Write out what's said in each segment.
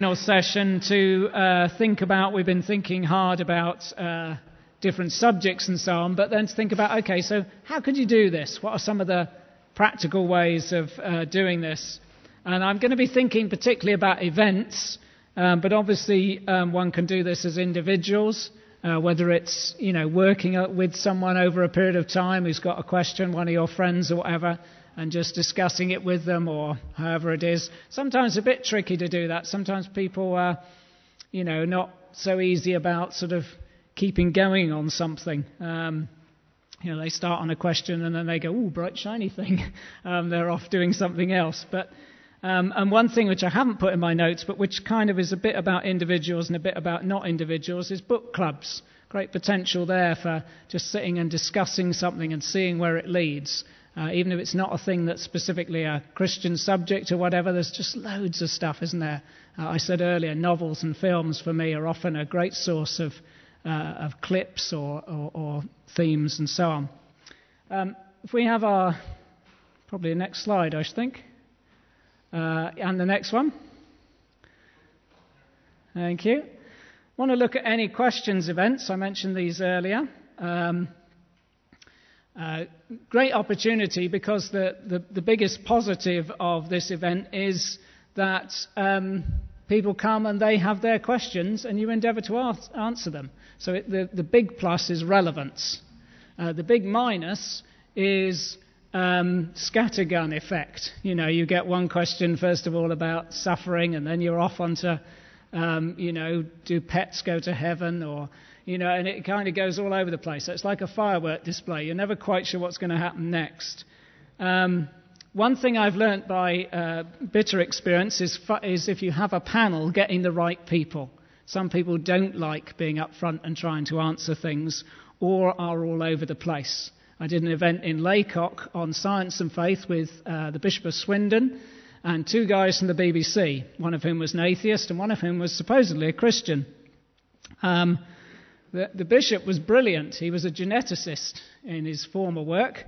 session to think about. We've been thinking hard about different subjects and so on, but then to think about, okay, so how could you do this? What are some of the practical ways of doing this? And I'm going to be thinking particularly about events, but obviously one can do this as individuals, whether it's, working with someone over a period of time who's got a question, one of your friends or whatever, and just discussing it with them, or however it is. Sometimes a bit tricky to do that. Sometimes people are, not so easy about sort of keeping going on something. They start on a question and then they go, ooh, bright shiny thing. They're off doing something else. But and one thing which I haven't put in my notes, but which kind of is a bit about individuals and a bit about not individuals, is book clubs. Great potential there for just sitting and discussing something and seeing where it leads. Even if it's not a thing that's specifically a Christian subject or whatever, there's just loads of stuff, isn't there? I said earlier, novels and films for me are often a great source of clips or themes and so on. If we have probably the next slide, I think, and the next one. Thank you. I want to look at any questions events. I mentioned these earlier. Great opportunity, because the biggest positive of this event is that people come and they have their questions and you endeavour to answer them. So the big plus is relevance. The big minus is scattergun effect. You get one question first of all about suffering, and then you're off onto, do pets go to heaven, or and it kind of goes all over the place. So it's like a firework display. You're never quite sure what's going to happen next. One thing I've learnt by bitter experience is if you have a panel, getting the right people. Some people don't like being up front and trying to answer things, or are all over the place. I did an event in Laycock on science and faith with the Bishop of Swindon and two guys from the BBC, one of whom was an atheist and one of whom was supposedly a Christian. The bishop was brilliant. He was a geneticist in his former work,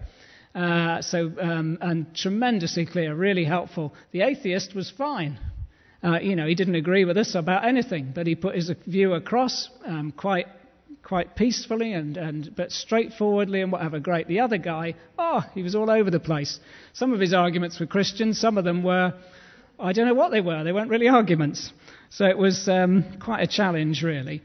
and tremendously clear, really helpful. The atheist was fine. He didn't agree with us about anything, but he put his view across quite peacefully but straightforwardly and whatever. Great. The other guy, he was all over the place. Some of his arguments were Christian, some of them were, I don't know what they were. They weren't really arguments. So it was quite a challenge, really.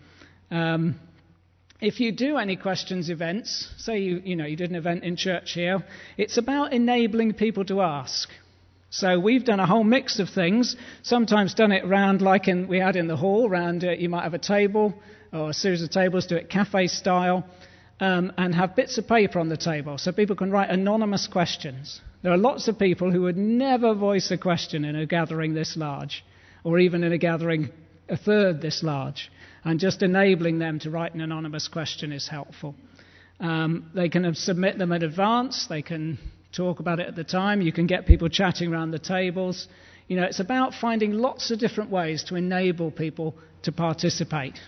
If you do any questions events, say you did an event in church here, it's about enabling people to ask. So we've done a whole mix of things, sometimes done it round like we had in the hall, round you might have a table or a series of tables, do it cafe style, and have bits of paper on the table so people can write anonymous questions. There are lots of people who would never voice a question in a gathering this large, or even in a gathering a third this large. And just enabling them to write an anonymous question is helpful. They can submit them in advance. They can talk about it at the time. You can get people chatting around the tables. It's about finding lots of different ways to enable people to participate.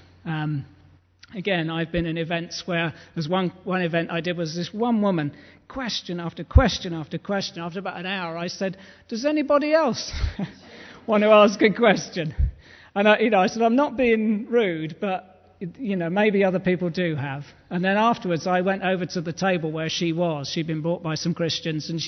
Again, I've been in events where there's one event I did was this one woman, question after question after question. After about an hour, I said, does anybody else want to ask a question? And I said, I'm not being rude, but maybe other people do have. And then afterwards, I went over to the table where she was. She'd been brought by some Christians, and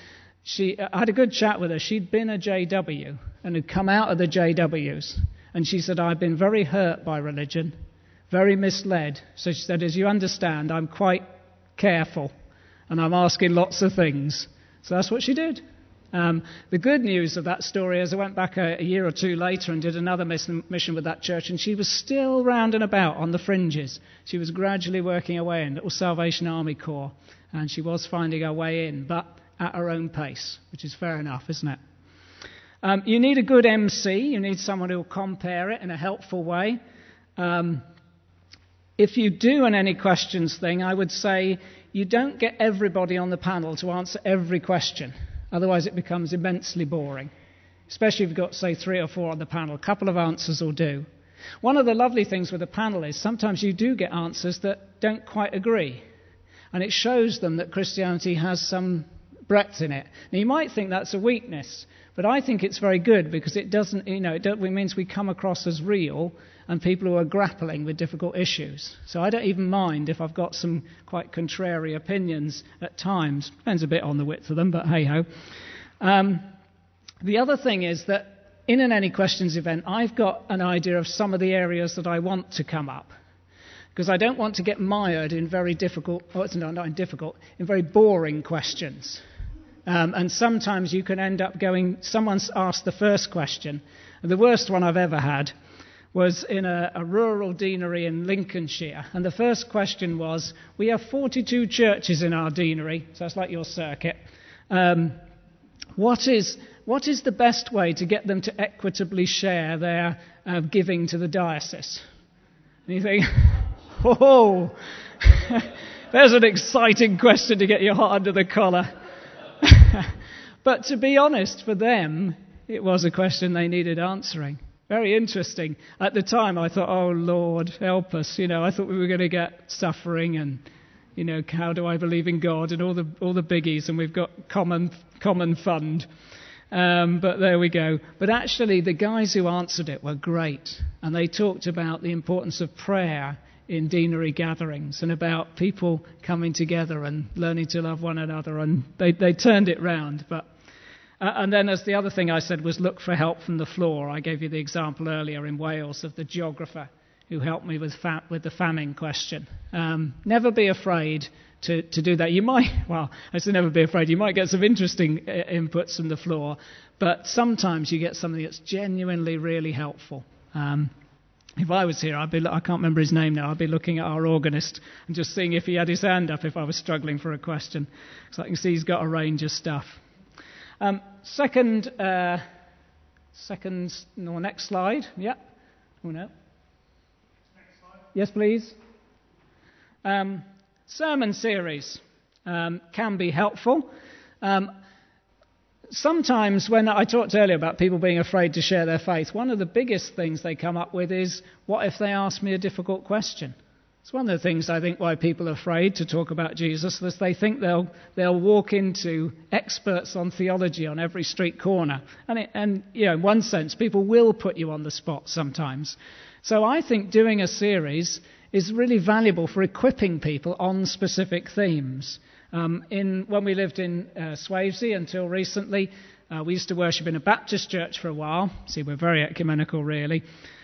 I had a good chat with her. She'd been a JW and had come out of the JWs. And she said, I've been very hurt by religion, very misled. So she said, as you understand, I'm quite careful, and I'm asking lots of things. So that's what she did. The good news of that story is I went back a year or two later and did another mission with that church, and she was still round and about on the fringes. She was gradually working her way in, Little Salvation Army Corps, and she was finding her way in, but at her own pace, which is fair enough, isn't it? You need a good MC. You need someone who will compare it in a helpful way. If you do an any questions thing, I would say you don't get everybody on the panel to answer every question. Otherwise, it becomes immensely boring, especially if you've got, say, 3 or 4 on the panel. A couple of answers will do. One of the lovely things with a panel is sometimes you do get answers that don't quite agree. And it shows them that Christianity has some breadth in it. Now, you might think that's a weakness, but I think it's very good because it means we come across as real and people who are grappling with difficult issues. So I don't even mind if I've got some quite contrary opinions at times. Depends a bit on the width of them, but hey-ho. The other thing is that in an Any Questions event, I've got an idea of some of the areas that I want to come up. Because I don't want to get mired in very in very boring questions. And sometimes you can end up someone's asked the first question. And the worst one I've ever had was in a rural deanery in Lincolnshire. And the first question was, we have 42 churches in our deanery, so that's like your circuit. What is the best way to get them to equitably share their giving to the diocese? And you think, oh, there's an exciting question to get your hot under the collar. But to be honest, for them, it was a question they needed answering. Very interesting. At the time, I thought, oh, Lord, help us. I thought we were going to get suffering and, how do I believe in God and all the biggies, and we've got common fund. But there we go. But actually, the guys who answered it were great. And they talked about the importance of prayer in deanery gatherings and about people coming together and learning to love one another. And they turned it round. And then as the other thing I said was look for help from the floor. I gave you the example earlier in Wales of the geographer who helped me with the famine question. Never be afraid to do that. You might, I say never be afraid. You might get some interesting inputs from the floor, but sometimes you get something that's genuinely really helpful. If I was here, I can't remember his name now, I'd be looking at our organist and just seeing if he had his hand up if I was struggling for a question. So I can see he's got a range of stuff. Next slide. Yeah. Oh, no. Next slide. Yes, please. Sermon series can be helpful. Sometimes when I talked earlier about people being afraid to share their faith, one of the biggest things they come up with is, what if they ask me a difficult question? It's one of the things I think why people are afraid to talk about Jesus, is they think they'll walk into experts on theology on every street corner. And in one sense, people will put you on the spot sometimes. So I think doing a series is really valuable for equipping people on specific themes. When we lived in Swavesey until recently, we used to worship in a Baptist church for a while. See, we're very ecumenical, really.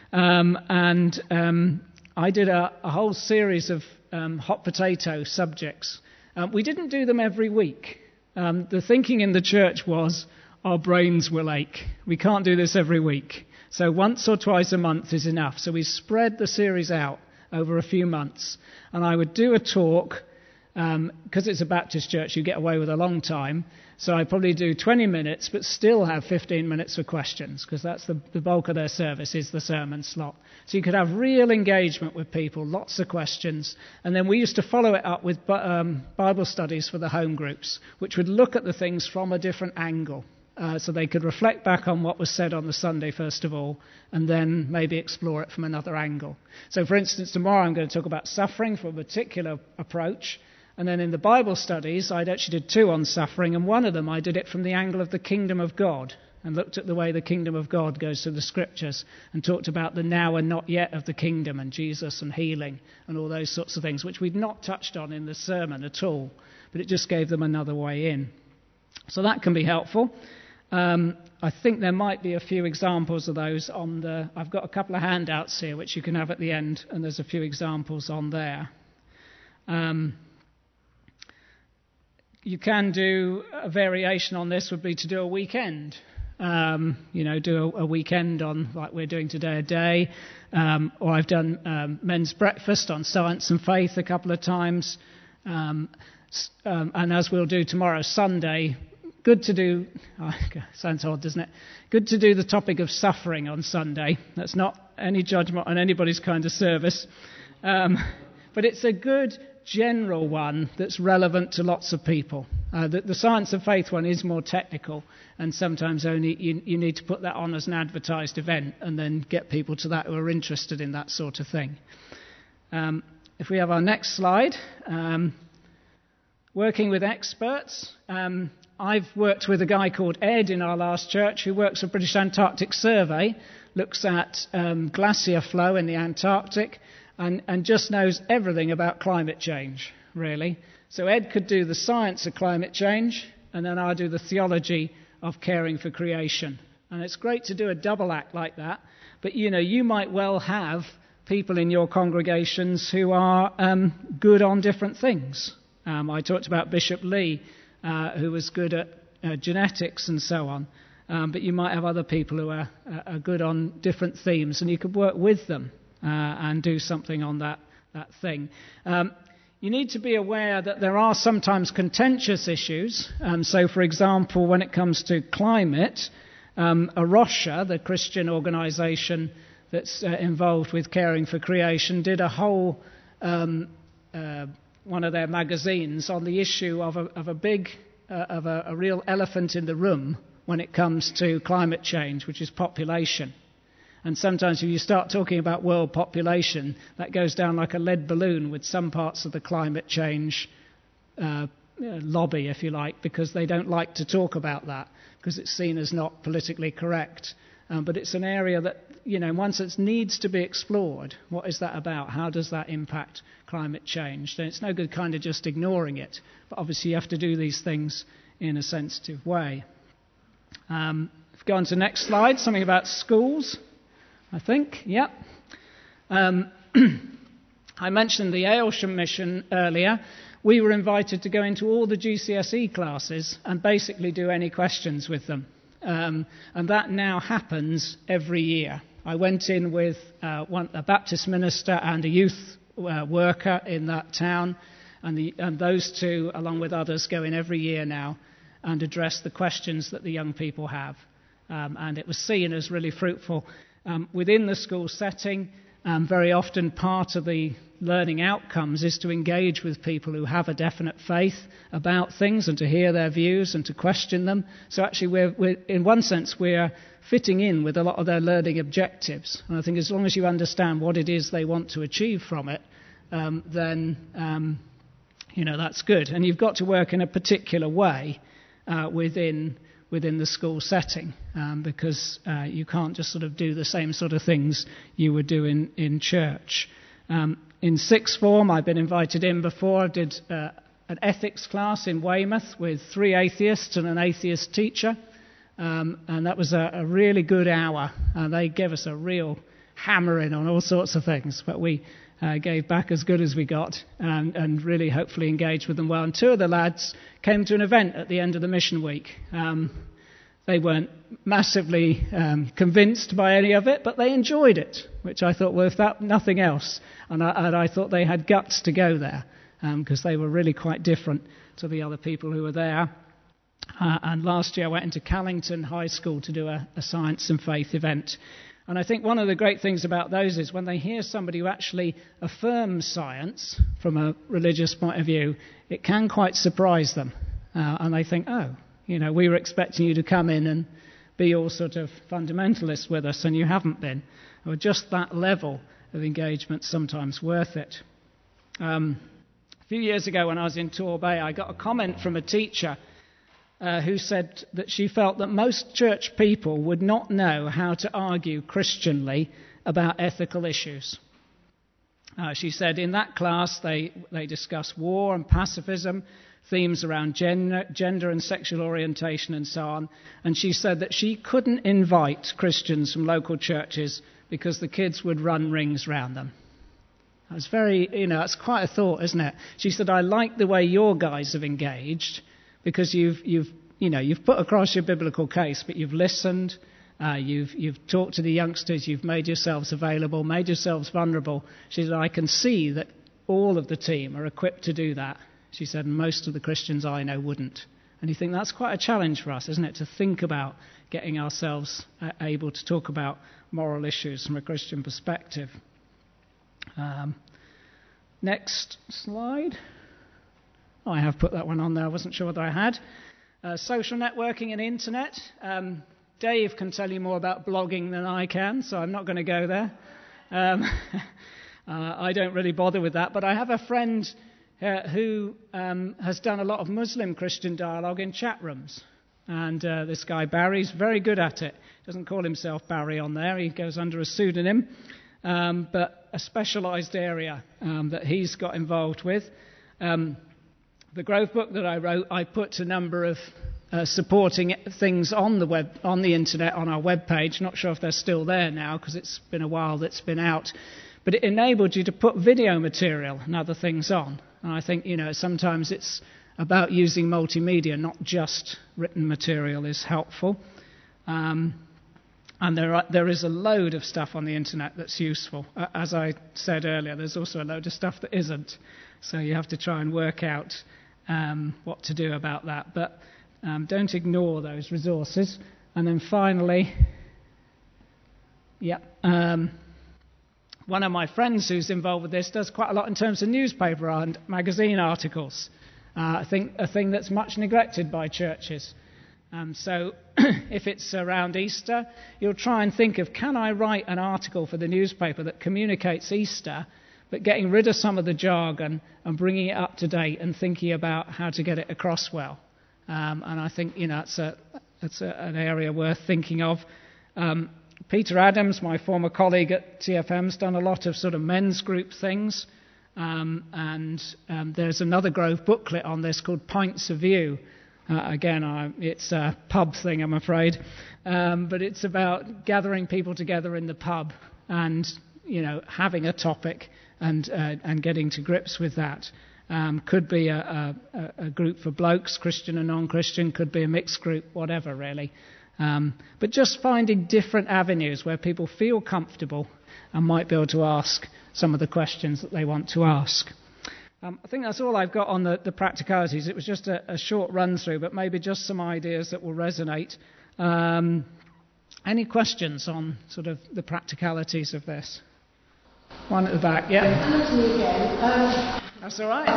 I did a whole series of hot potato subjects. We didn't do them every week. The thinking in the church was, our brains will ache. We can't do this every week. So once or twice a month is enough. So we spread the series out over a few months. And I would do a talk. Because it's a Baptist church, you get away with a long time. So I probably do 20 minutes, but still have 15 minutes for questions, because that's the bulk of their service is the sermon slot. So you could have real engagement with people, lots of questions. And then we used to follow it up with Bible studies for the home groups, which would look at the things from a different angle. So they could reflect back on what was said on the Sunday, first of all, and then maybe explore it from another angle. So, for instance, tomorrow I'm going to talk about suffering from a particular approach. And then in the Bible studies, I actually did 2 on suffering, and one of them I did it from the angle of the kingdom of God, and looked at the way the kingdom of God goes through the scriptures, and talked about the now and not yet of the kingdom, and Jesus and healing, and all those sorts of things, which we'd not touched on in the sermon at all, but it just gave them another way in. So that can be helpful. I think there might be a few examples of those I've got a couple of handouts here, which you can have at the end, and there's a few examples on there. You can do a variation on this, would be to do a weekend. Do a weekend on, like we're doing today, a day. Or I've done men's breakfast on science and faith a couple of times. And as we'll do tomorrow, Sunday, good to do, sounds odd, doesn't it? Good to do the topic of suffering on Sunday. That's not any judgment on anybody's kind of service. But it's a good general one that's relevant to lots of people. The science of faith one is more technical, and sometimes only you need to put that on as an advertised event and then get people to that who are interested in that sort of thing. If we have our next slide, working with experts. I've worked with a guy called Ed in our last church who works for British Antarctic Survey, looks at glacier flow in the Antarctic, and just knows everything about climate change, really. So Ed could do the science of climate change, and then I'll do the theology of caring for creation. And it's great to do a double act like that, but you might well have people in your congregations who are good on different things. I talked about Bishop Lee, who was good at genetics and so on, but you might have other people who are good on different themes, and you could work with them and do something on that thing. You need to be aware that there are sometimes contentious issues. So, for example, when it comes to climate, Arosha, the Christian organisation that's involved with caring for creation, did a whole one of their magazines on the issue of a real elephant in the room when it comes to climate change, which is population. And sometimes if you start talking about world population, that goes down like a lead balloon with some parts of the climate change lobby, if you like, because they don't like to talk about that because it's seen as not politically correct. But it's an area that, once it needs to be explored. What is that about? How does that impact climate change? Then it's no good kind of just ignoring it. But obviously you have to do these things in a sensitive way. If we go on to the next slide, something about schools, I think. Yep. I mentioned the Aylsham mission earlier. We were invited to go into all the GCSE classes and basically do any questions with them. And that now happens every year. I went in with a Baptist minister and a youth worker in that town, and those two, along with others, go in every year now and address the questions that the young people have. And it was seen as really fruitful. Within the school setting, very often part of the learning outcomes is to engage with people who have a definite faith about things and to hear their views and to question them. So actually, we're in one sense, we're fitting in with a lot of their learning objectives. And I think as long as you understand what it is they want to achieve from it, then that's good. And you've got to work in a particular way within the school setting, because you can't just sort of do the same sort of things you would do in church. In sixth form, I've been invited in before. I did an ethics class in Weymouth with 3 atheists and an atheist teacher, and that was a really good hour. They gave us a real hammering on all sorts of things, but we gave back as good as we got and really hopefully engaged with them well. And 2 of the lads came to an event at the end of the mission week. They weren't massively convinced by any of it, but they enjoyed it, which I thought, well, if that nothing else, and I thought they had guts to go there, because they were really quite different to the other people who were there. And last year I went into Callington High School to do a science and faith event. And I think one of the great things about those is when they hear somebody who actually affirms science from a religious point of view, it can quite surprise them. And they think, we were expecting you to come in and be all sort of fundamentalists with us, and you haven't been. Or just that level of engagement sometimes worth it. A few years ago when I was in Torbay, I got a comment from a teacher who said that she felt that most church people would not know how to argue Christianly about ethical issues. She said in that class they discuss war and pacifism, themes around gender and sexual orientation and so on. And she said that she couldn't invite Christians from local churches because the kids would run rings round them. That was very, it's quite a thought, isn't it? She said, I like the way your guys have engaged because you've put across your biblical case, but you've listened, you've talked to the youngsters, you've made yourselves available, made yourselves vulnerable. She said, I can see that all of the team are equipped to do that. She said, and most of the Christians I know wouldn't. And you think that's quite a challenge for us, isn't it, to think about getting ourselves able to talk about moral issues from a Christian perspective. Next slide. I have put that one on there. I wasn't sure whether I had. Social networking and internet. Dave can tell you more about blogging than I can, so I'm not going to go there. I don't really bother with that. But I have a friend who has done a lot of Muslim-Christian dialogue in chat rooms. And this guy, Barry's very good at it. Doesn't call himself Barry on there. He goes under a pseudonym. But a specialised area that he's got involved with. The Grove book that I wrote, I put a number of supporting things on the web, on the internet, on our webpage. Not sure if they're still there now because it's been a while that it's been out. But it enabled you to put video material and other things on. And I think, sometimes it's about using multimedia, not just written material is helpful. And there is a load of stuff on the internet that's useful. As I said earlier, there's also a load of stuff that isn't. So you have to try and work out what to do about that. But don't ignore those resources. And then finally, one of my friends who's involved with this does quite a lot in terms of newspaper and magazine articles. I think a thing that's much neglected by churches. So if it's around Easter, you'll try and think of, can I write an article for the newspaper that communicates Easter, but getting rid of some of the jargon and bringing it up to date and thinking about how to get it across well. And I think, it's an area worth thinking of. Peter Adams, my former colleague at TFM, has done a lot of sort of men's group things. And there's another Grove booklet on this called Points of View. It's a pub thing, I'm afraid. But it's about gathering people together in the pub and, having a topic and getting to grips with that. Could be a group for blokes, Christian and non-Christian. Could be a mixed group, whatever, really. But just finding different avenues where people feel comfortable and might be able to ask some of the questions that they want to ask. I think that's all I've got on the practicalities. It was just a short run-through, but maybe just some ideas that will resonate. Any questions on sort of the practicalities of this? One at the back, yeah? Anthony again. That's all right.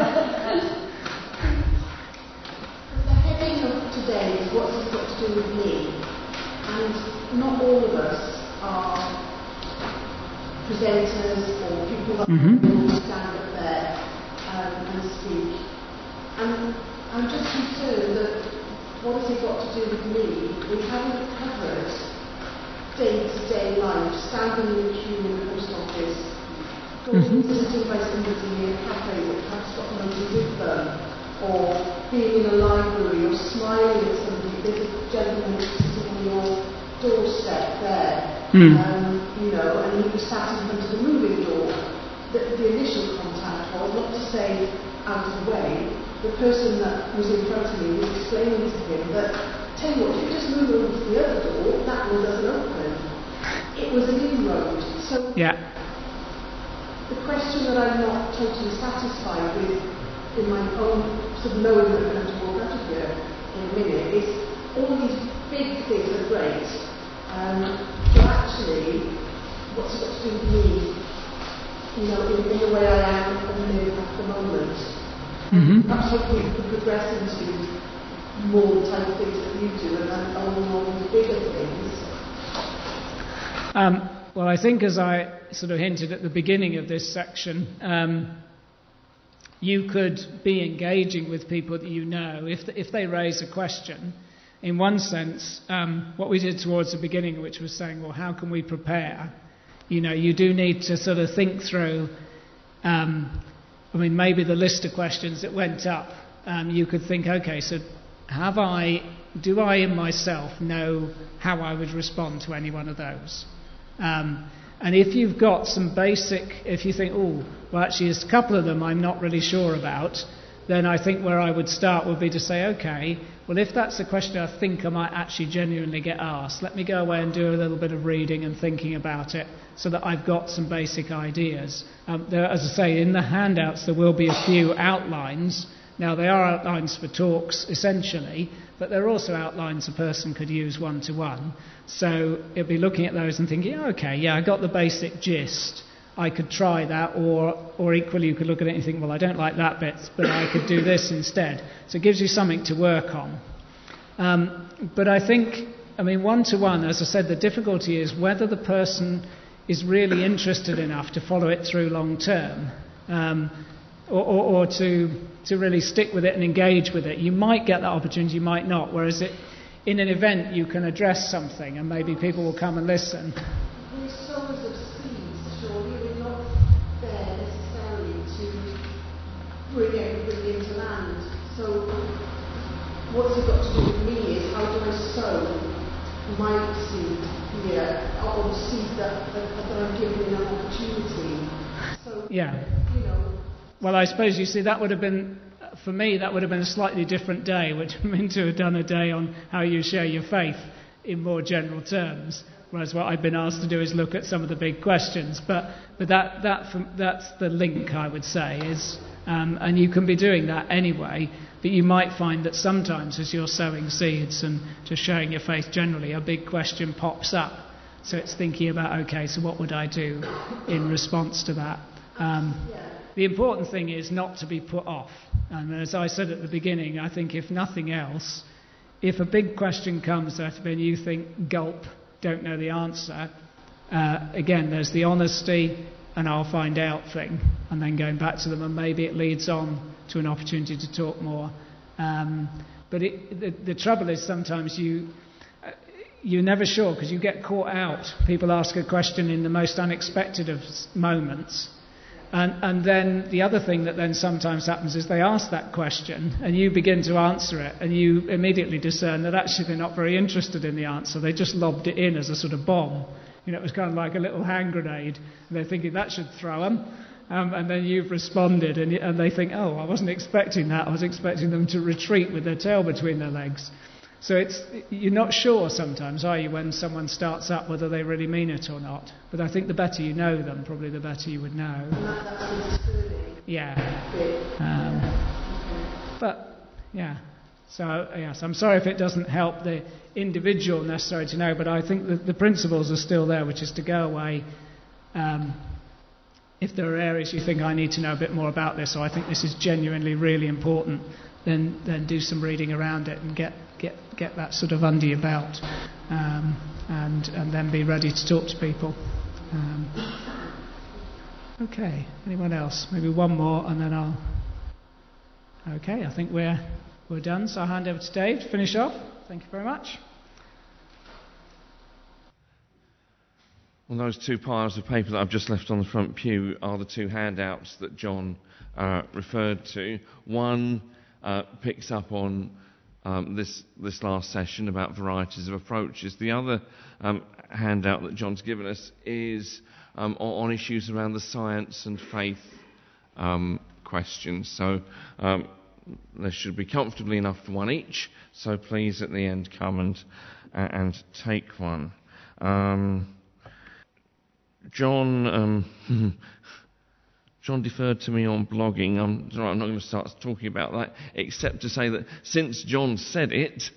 The heading of today is what has it got to do with me? And not all of us are presenters or people that will stand up there and speak. And I'm just concerned that what has it got to do with me? We haven't covered day-to-day life, standing in the queue in the post office, going sitting by somebody in a cafe that perhaps got nothing with them, or being in a library or smiling at somebody. There's a gentleman sitting on your doorstep there, and he was sat in front of the moving door. The initial contact was, not to say out of the way, the person that was in front of me was explaining to him that, tell you what, if you just move over to the other door, that door doesn't open. It was an inroad. So the question that I'm not totally satisfied with in my own sort of knowing that I'm going to walk out of here in a minute is all these big things are great, but actually, what's it got to do with me? In the way I am and live at the moment. Perhaps hopefully we could progress into more the type of things that you do and then on the bigger things. Well, I think as I sort of hinted at the beginning of this section, you could be engaging with people that you know. If they raise a question, in one sense, what we did towards the beginning, which was saying, well, how can we prepare? You do need to sort of think through, maybe the list of questions that went up, you could think, okay, so do I in myself know how I would respond to any one of those? And if you've got some if you think, actually there's a couple of them I'm not really sure about, then I think where I would start would be to say, okay, well, if that's a question I think I might actually genuinely get asked, let me go away and do a little bit of reading and thinking about it so that I've got some basic ideas. As I say, in the handouts there will be a few outlines. Now, they are outlines for talks, essentially, but they're also outlines a person could use one-to-one. So it'll be looking at those and thinking, okay, I got the basic gist. I could try that, or equally you could look at it and think, well, I don't like that bit, but I could do this instead. So it gives you something to work on. But I think, one-to-one, as I said, the difficulty is whether the person is really interested enough to follow it through long term. or to really stick with it and engage with it. You might get that opportunity, you might not. Whereas in an event, you can address something, and maybe people will come and listen. We're sowers of seeds, surely we're not there necessarily to bring everybody into land. So what's it got to do with me is how do I sow my seed here, or the seed that I'm given an opportunity. So, yeah. you know. Well, I suppose, you see, that would have been, for me, that would have been a slightly different day, which would have been to have done a day on how you share your faith in more general terms. Whereas what I've been asked to do is look at some of the big questions. But that's the link, I would say, is, and you can be doing that anyway. But you might find that sometimes as you're sowing seeds and just sharing your faith generally, a big question pops up. So it's thinking about, okay, so what would I do in response to that? The important thing is not to be put off. And as I said at the beginning, I think if nothing else, if a big question comes at you and you think, gulp, don't know the answer, again, there's the honesty and I'll find out thing, and then going back to them, and maybe it leads on to an opportunity to talk more. But the trouble is sometimes you're never sure, because you get caught out. People ask a question in the most unexpected of moments. And then the other thing that then sometimes happens is they ask that question and you begin to answer it, and you immediately discern that actually they're not very interested in the answer. They just lobbed it in as a sort of bomb. You know, it was kind of like a little hand grenade. And they're thinking that should throw them. And then you've responded, and they think, oh, I wasn't expecting that. I was expecting them to retreat with their tail between their legs. So you're not sure sometimes, are you, when someone starts up, whether they really mean it or not. But I think the better you know them, probably the better you would know. Yeah. But, yeah. So, yes, I'm sorry if it doesn't help the individual necessarily to know, but I think that the principles are still there, which is to go away. If there are areas you think I need to know a bit more about this, or I think this is genuinely really important, then do some reading around it and get that sort of under your belt, and then be ready to talk to people. Okay, anyone else? Maybe one more, and then I'll. Okay, I think we're done. So I'll hand over to Dave to finish off. Thank you very much. Well, those two piles of paper that I've just left on the front pew are the two handouts that John referred to. One picks up on this last session about varieties of approaches. The other handout that John's given us is on issues around the science and faith questions. So there should be comfortably enough for one each. So please, at the end, come and take one. John deferred to me on blogging. I'm not going to start talking about that, except to say that since John said it,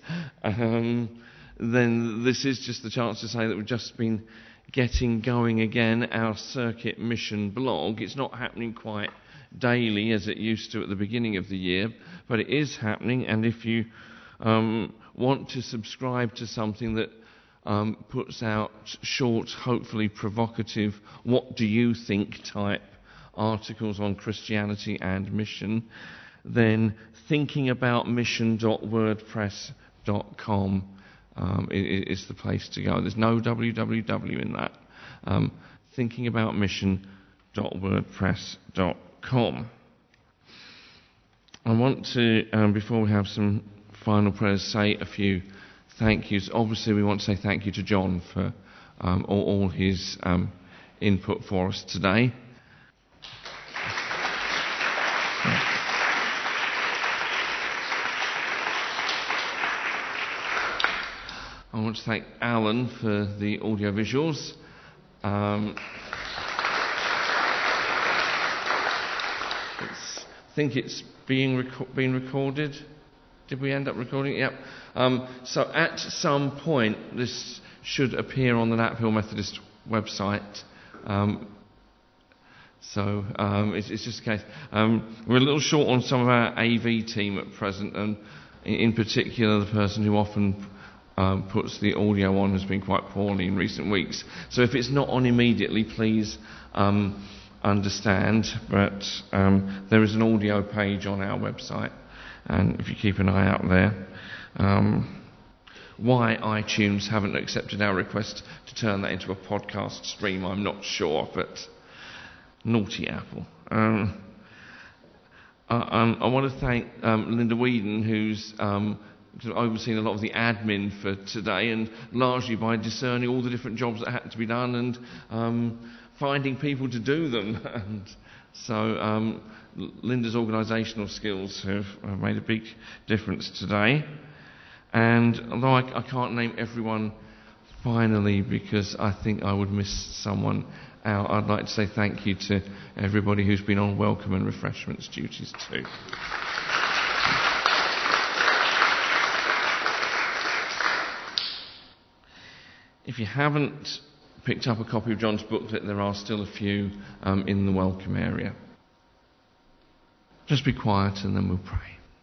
then this is just the chance to say that we've just been getting going again our Circuit Mission blog. It's not happening quite daily as it used to at the beginning of the year, but it is happening, and if you want to subscribe to something that puts out short, hopefully provocative, what do you think type articles on Christianity and mission, then thinkingaboutmission.wordpress.com is the place to go. There's no www in that. Thinkingaboutmission.wordpress.com. I want to, before we have some final prayers, say a few thank yous. Obviously, we want to say thank you to John for all his input for us today. I want to thank Alan for the audio visuals. I think it's being recorded. Did we end up recording it? Yep. So at some point, this should appear on the Knaphill Methodist website. It's just a case. We're a little short on some of our AV team at present, and in particular, the person who often puts the audio on has been quite poorly in recent weeks. So if it's not on immediately, please understand, but there is an audio page on our website, and if you keep an eye out there. Why iTunes haven't accepted our request to turn that into a podcast stream, I'm not sure, but naughty Apple. I want to thank Linda Whedon, who's overseeing a lot of the admin for today, and largely by discerning all the different jobs that had to be done and finding people to do them. And so Linda's organisational skills have made a big difference today. And although I can't name everyone finally because I think I would miss someone out, I'd like to say thank you to everybody who's been on welcome and refreshments duties too. If you haven't picked up a copy of John's booklet, there are still a few in the welcome area. Just be quiet and then we'll pray.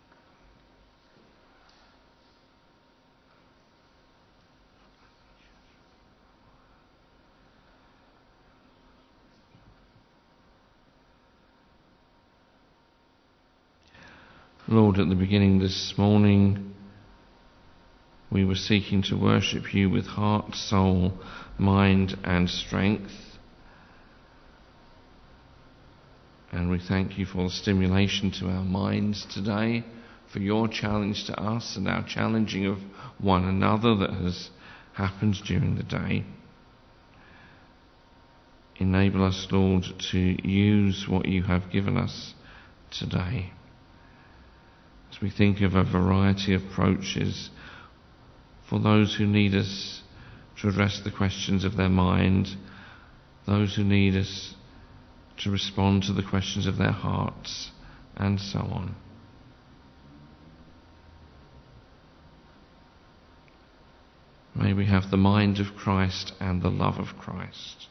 Lord, at the beginning this morning, we were seeking to worship you with heart, soul, mind and strength. And we thank you for the stimulation to our minds today, for your challenge to us and our challenging of one another that has happened during the day. Enable us, Lord, to use what you have given us today. As we think of a variety of approaches for those who need us to address the questions of their mind, those who need us to respond to the questions of their hearts, and so on. May we have the mind of Christ and the love of Christ.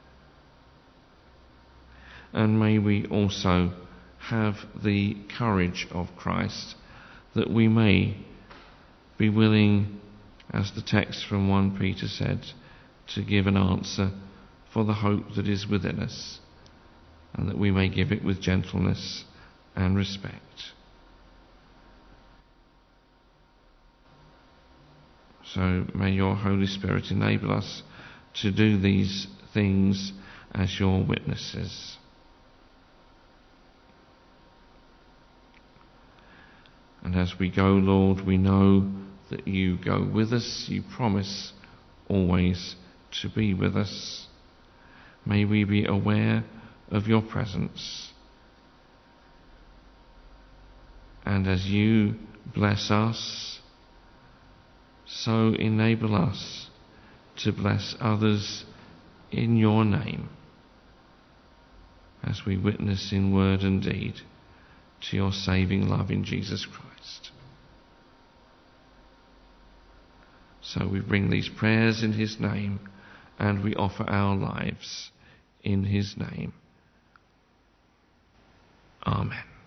And may we also have the courage of Christ, that we may be willing, as the text from 1 Peter said, to give an answer for the hope that is within us, and that we may give it with gentleness and respect. So may your Holy Spirit enable us to do these things as your witnesses. And as we go, Lord, we know that you go with us. You promise always to be with us. May we be aware of your presence. And as you bless us, so enable us to bless others in your name, as we witness in word and deed to your saving love in Jesus Christ. So we bring these prayers in his name, and we offer our lives in his name. Amen.